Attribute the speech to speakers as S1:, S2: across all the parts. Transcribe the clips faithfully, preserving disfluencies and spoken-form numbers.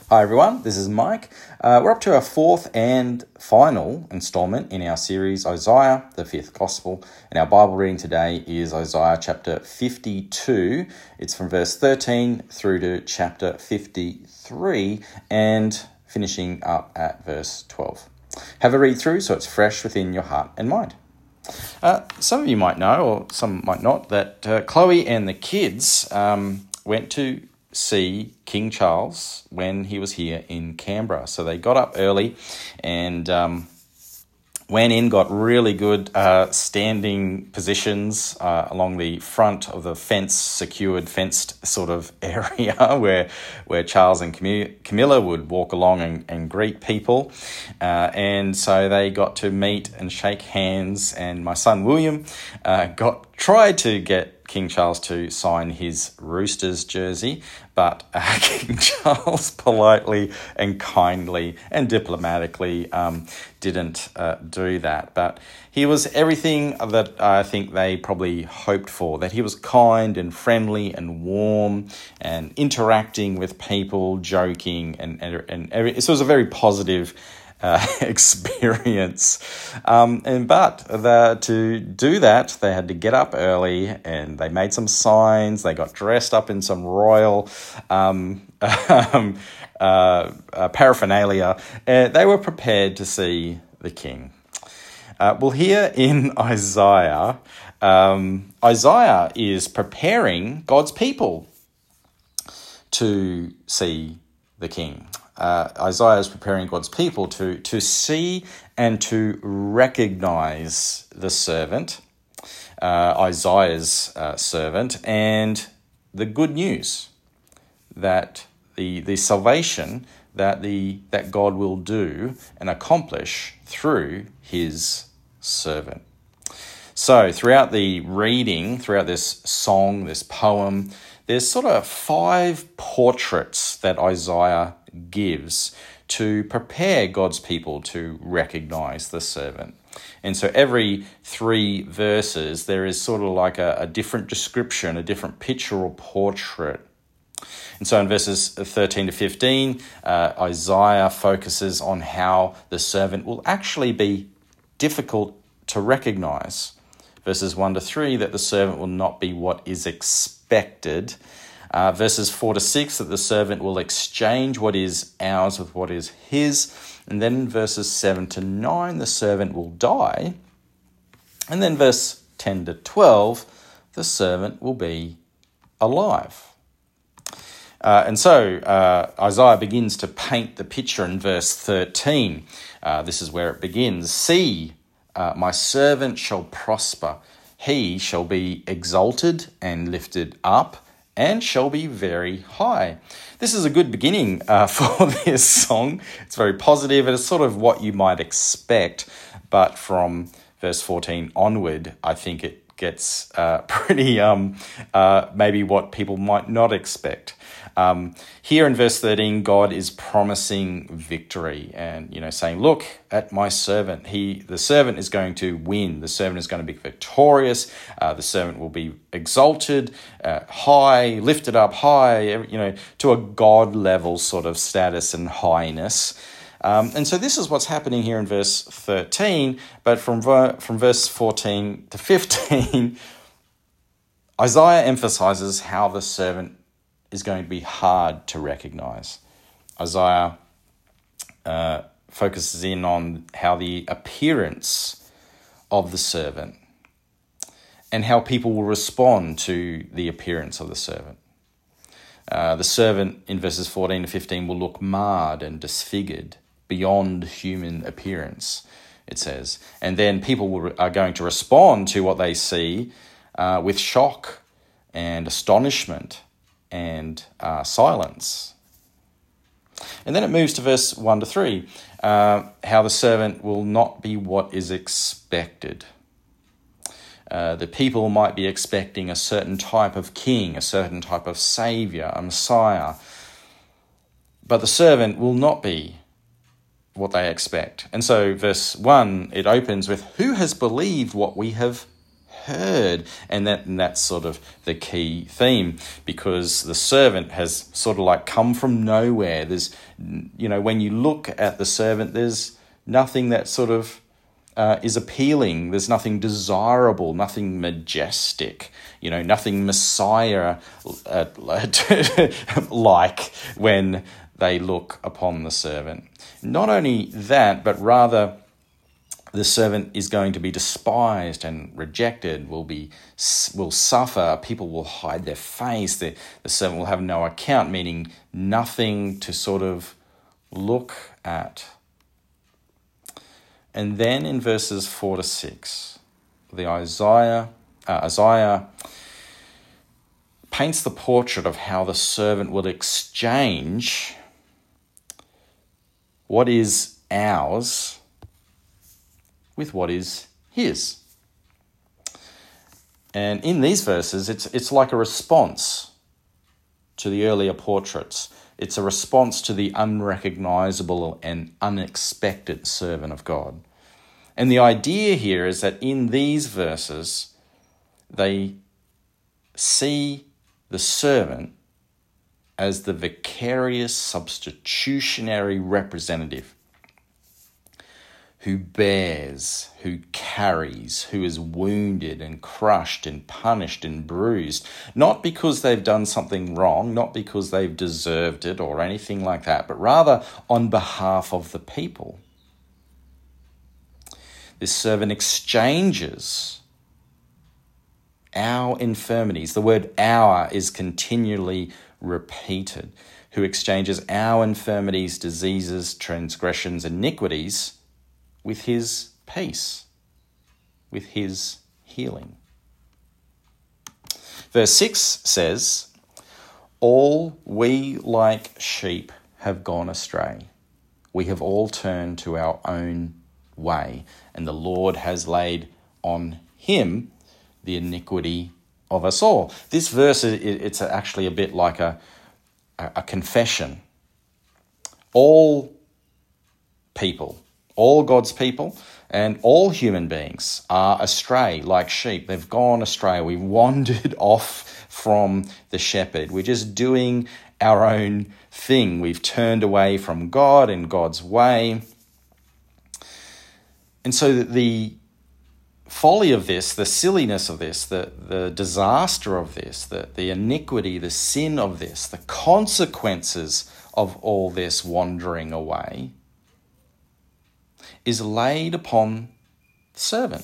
S1: Hi everyone, this is Mike. Uh, we're up to our fourth and final installment in our series, Isaiah, the fifth gospel. And our Bible reading today is Isaiah chapter fifty-two. It's from verse thirteen through to chapter fifty-three and finishing up at verse twelve. Have a read through so it's fresh within your heart and mind. Uh, some of you might know, or some might not, that uh, Chloe and the kids um, went to see King Charles when he was here in Canberra. So they got up early and um, went in, got really good uh, standing positions uh, along the front of the fence, secured, fenced sort of area where where Charles and Cam- Camilla would walk along and, and greet people. Uh, and so they got to meet and shake hands, and my son William uh, got tried to get King Charles to sign his Roosters jersey, but uh, King Charles politely and kindly and diplomatically um, didn't uh, do that. But he was everything that I think they probably hoped for, that he was kind and friendly and warm and interacting with people, joking, and, and, and every, so it was a very positive Uh, experience. Um, and but the, to do that, they had to get up early and they made some signs. They got dressed up in some royal um, um, uh, uh, paraphernalia. Uh, they were prepared to see the king. Uh, well, here in Isaiah, um, Isaiah is preparing God's people to see the king. Uh, Isaiah is preparing God's people to, to see and to recognize the servant, uh, Isaiah's uh, servant, and the good news that the the salvation that the that God will do and accomplish through his servant. So throughout the reading, throughout this song, this poem, there's sort of five portraits that Isaiah gives to prepare God's people to recognize the servant. And so every three verses, there is sort of like a, a different description, a different picture or portrait. And so in verses thirteen to fifteen, uh, Isaiah focuses on how the servant will actually be difficult to recognize. Verses one to three, that the servant will not be what is expected. Uh, verses four to six, that the servant will exchange what is ours with what is his. And then verses seven to nine, the servant will die. And then verse ten to twelve, the servant will be alive. Uh, and so uh, Isaiah begins to paint the picture in verse thirteen. Uh, this is where it begins. See, uh, my servant shall prosper. He shall be exalted and lifted up, and shall be very high. This is a good beginning uh, for this song. It's very positive, and it's sort of what you might expect. But from verse fourteen onward, I think it gets uh, pretty um, uh, maybe what people might not expect. Um, here in verse thirteen, God is promising victory and, you know, saying, look at my servant. He, the servant is going to win. The servant is going to be victorious. Uh, the servant will be exalted, uh, high, lifted up high, you know, to a God level sort of status and highness. Um, and so this is what's happening here in verse thirteen, but from, ver- from verse fourteen to fifteen, Isaiah emphasizes how the servant is going to be hard to recognize. Isaiah uh, focuses in on how the appearance of the servant and how people will respond to the appearance of the servant. Uh, the servant in verses fourteen to fifteen will look marred and disfigured beyond human appearance, it says. And then people will, are going to respond to what they see uh, with shock and astonishment and uh, silence. And then it moves to verse one to three, uh, how the servant will not be what is expected. Uh, the people might be expecting a certain type of king, a certain type of savior, a Messiah, but the servant will not be what they expect. And so verse one, it opens with, who has believed what we have heard. And that and that's sort of the key theme, because the servant has sort of like come from nowhere. There's, you know, when you look at the servant, there's nothing that sort of uh, is appealing. There's nothing desirable, nothing majestic, you know, nothing Messiah uh, like when they look upon the servant. Not only that, but rather the servant is going to be despised and rejected, will be will suffer, people will hide their face, the, the servant will have no account, meaning nothing to sort of look at. And then in verses four to six, the Isaiah, uh, Isaiah paints the portrait of how the servant will exchange what is ours with what is his. And in these verses, it's it's like a response to the earlier portraits. It's a response to the unrecognizable and unexpected servant of God. And the idea here is that in these verses, they see the servant as the vicarious substitutionary representative who bears, who carries, who is wounded and crushed and punished and bruised, not because they've done something wrong, not because they've deserved it or anything like that, but rather on behalf of the people. This servant exchanges our infirmities. The word our is continually repeated. Who exchanges our infirmities, diseases, transgressions, iniquities with his peace, with his healing. Verse six says, all we like sheep have gone astray. We have all turned to our own way, and the Lord has laid on him the iniquity of us all. This verse, it's actually a bit like a, a confession. All people, all God's people and all human beings are astray like sheep. They've gone astray. We wandered off from the shepherd. We're just doing our own thing. We've turned away from God and God's way. And so the folly of this, the silliness of this, the, the disaster of this, the, the iniquity, the sin of this, the consequences of all this wandering away is laid upon the servant.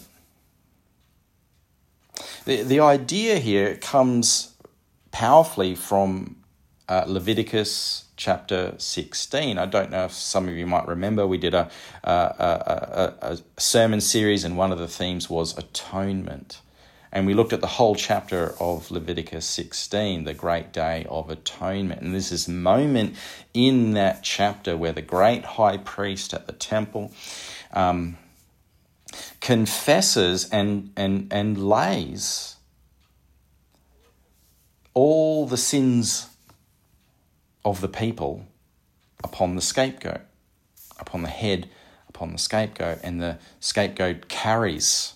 S1: The, the idea here comes powerfully from uh, Leviticus chapter sixteen. I don't know if some of you might remember, we did a, a, a, a, a sermon series and one of the themes was atonement. And we looked at the whole chapter of Leviticus sixteen, the great day of atonement. And there's this moment in that chapter where the great high priest at the temple um, confesses and, and, and lays all the sins of the people upon the scapegoat, upon the head, upon the scapegoat, and the scapegoat carries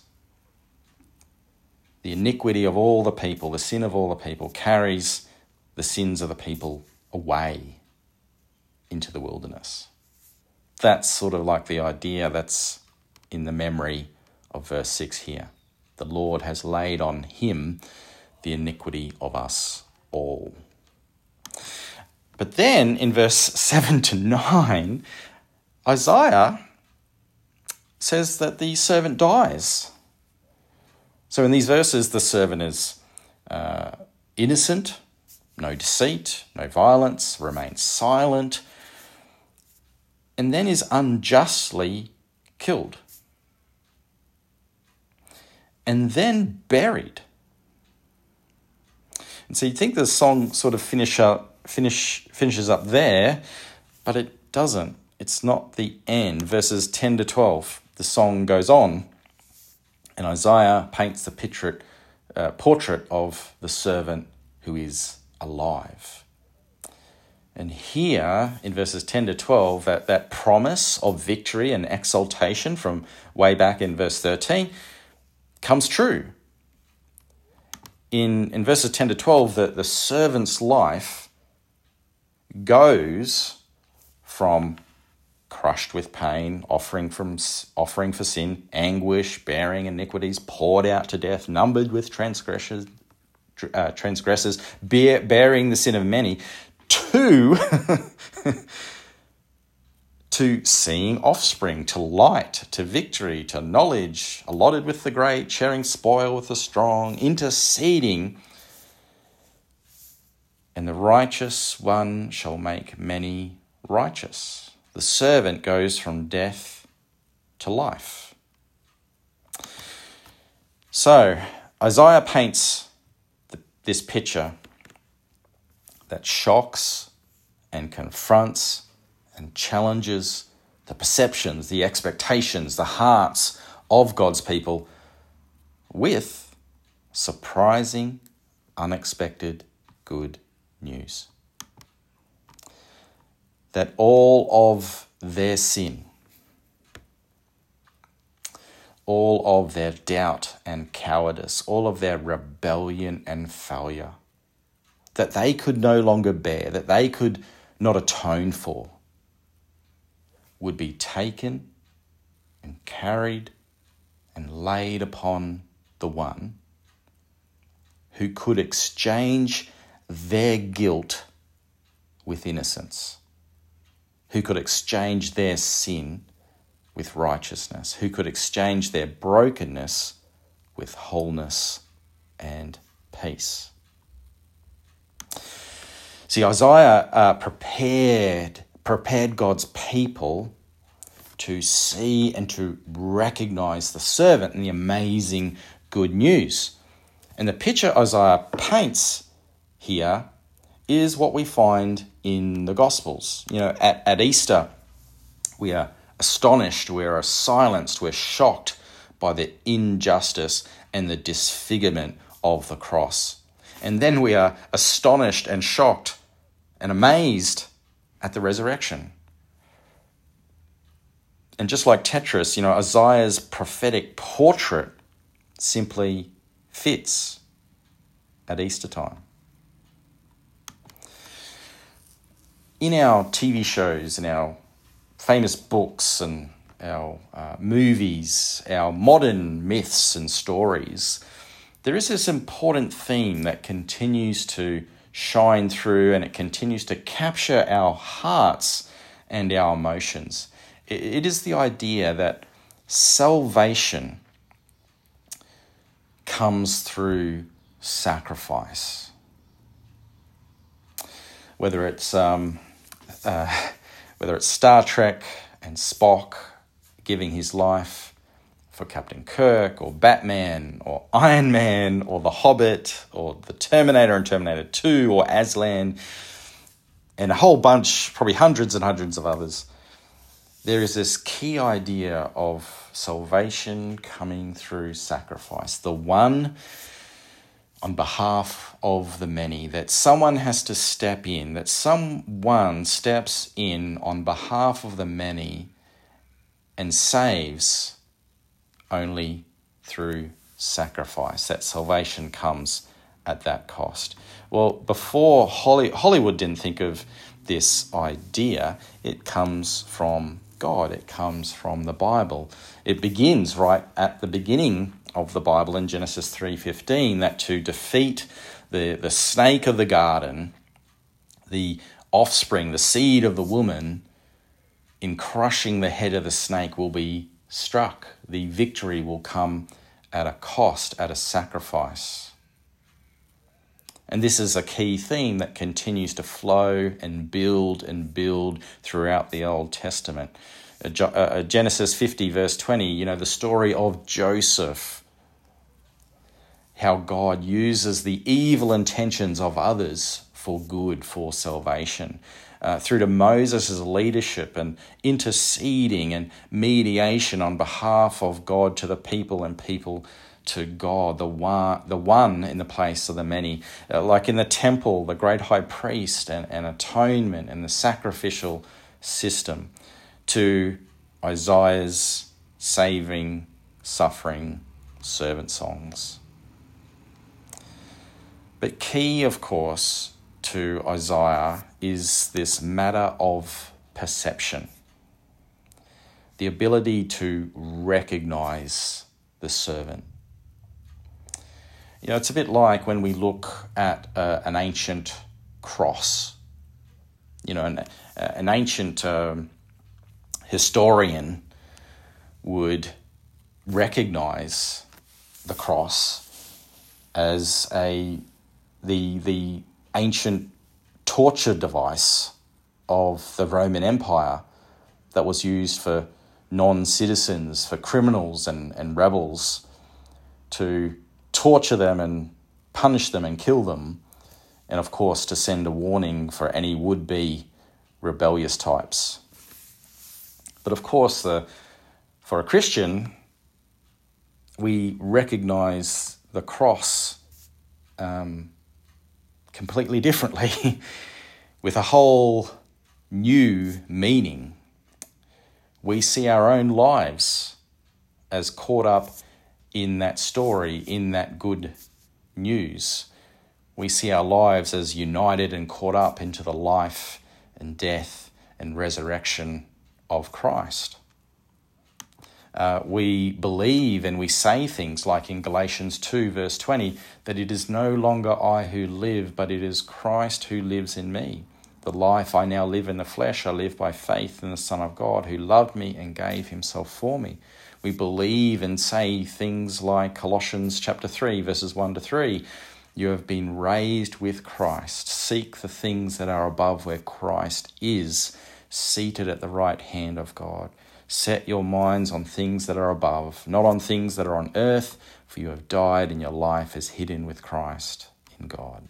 S1: the iniquity of all the people, the sin of all the people, carries the sins of the people away into the wilderness. That's sort of like the idea that's in the memory of verse six here. The Lord has laid on him the iniquity of us all. But then in verse seven to nine, Isaiah says that the servant dies. So in these verses, the servant is uh, innocent, no deceit, no violence, remains silent, and then is unjustly killed. And then buried. And so you think the song sort of finish up, finish finishes up there, but it doesn't. It's not the end. Verses ten to twelve, the song goes on. And Isaiah paints the portrait, uh, portrait of the servant who is alive. And here, in verses ten to twelve, that, that promise of victory and exaltation from way back in verse thirteen comes true. in, in verses ten to twelve, the, the servant's life goes from crushed with pain, offering from offering for sin, anguish, bearing iniquities, poured out to death, numbered with transgressors, uh, transgressors, bear, bearing the sin of many, to to seeing offspring, to light, to victory, to knowledge, allotted with the great, sharing spoil with the strong, interceding, and the righteous one shall make many righteous. The servant goes from death to life. So, Isaiah paints the, this picture that shocks and confronts and challenges the perceptions, the expectations, the hearts of God's people with surprising, unexpected good news. That all of their sin, all of their doubt and cowardice, all of their rebellion and failure, that they could no longer bear, that they could not atone for, would be taken and carried and laid upon the one who could exchange their guilt with innocence, who could exchange their sin with righteousness, who could exchange their brokenness with wholeness and peace. See, Isaiah uh, prepared, prepared God's people to see and to recognize the servant and the amazing good news. And the picture Isaiah paints here is what we find in the Gospels. You know, at, at Easter, we are astonished, we are silenced, we're shocked by the injustice and the disfigurement of the cross. And then we are astonished and shocked and amazed at the resurrection. And just like Tetris, you know, Isaiah's prophetic portrait simply fits at Easter time. In our T V shows, in our famous books and our uh, movies, our modern myths and stories, there is this important theme that continues to shine through, and it continues to capture our hearts and our emotions. It is the idea that salvation comes through sacrifice. Whether it's um, uh, whether it's Star Trek and Spock giving his life for Captain Kirk, or Batman, or Iron Man, or The Hobbit, or The Terminator and Terminator two, or Aslan, and a whole bunch, probably hundreds and hundreds of others, there is this key idea of salvation coming through sacrifice. The one on behalf of the many, that someone has to step in, that someone steps in on behalf of the many and saves only through sacrifice. That salvation comes at that cost. Well, before Holly, Hollywood didn't think of this idea, it comes from God. It comes from the Bible. It begins right at the beginning of the Bible in Genesis three fifteen, that to defeat the, the snake of the garden, the offspring, the seed of the woman, in crushing the head of the snake will be struck. The victory will come at a cost, at a sacrifice. And this is a key theme that continues to flow and build and build throughout the Old Testament. Uh, Genesis fifty verse twenty, you know, the story of Joseph, how God uses the evil intentions of others for good, for salvation. Uh, through to Moses' leadership and interceding and mediation on behalf of God to the people and people to God, the one, the one in the place of the many. Uh, like in the temple, the great high priest and, and atonement and the sacrificial system, to Isaiah's saving, suffering servant songs. But key, of course, to Isaiah is this matter of perception. The ability to recognize the servant. You know, it's a bit like when we look at uh, an ancient cross. You know, an, uh, an ancient um, historian would recognize the cross as a the the ancient torture device of the Roman Empire that was used for non-citizens, for criminals and, and rebels, to torture them and punish them and kill them, and of course to send a warning for any would-be rebellious types. But of course, the, for a Christian, we recognize the cross um, completely differently, with a whole new meaning. We see our own lives as caught up in that story, in that good news. We see our lives as united and caught up into the life and death and resurrection of Christ. Uh, we believe and we say things like in Galatians two verse twenty, that it is no longer I who live, but it is Christ who lives in me. The life I now live in the flesh, I live by faith in the Son of God who loved me and gave himself for me. We believe and say things like Colossians chapter three, verses one to three. You have been raised with Christ. Seek the things that are above where Christ is, seated at the right hand of God. Set your minds on things that are above, not on things that are on earth, for you have died and your life is hidden with Christ in God.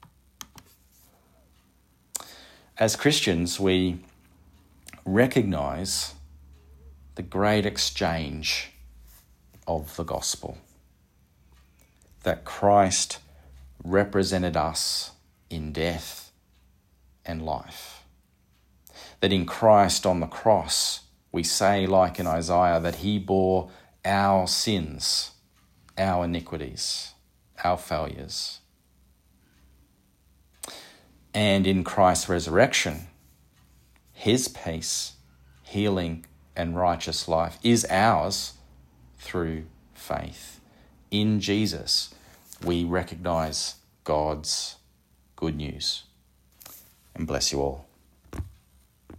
S1: As Christians, we recognize the great exchange of the gospel, that Christ represented us in death and life, that in Christ on the cross, we say, like in Isaiah, that he bore our sins, our iniquities, our failures. And in Christ's resurrection, his peace, healing, and righteous life is ours through faith. In Jesus, we recognize God's good news. And bless you all.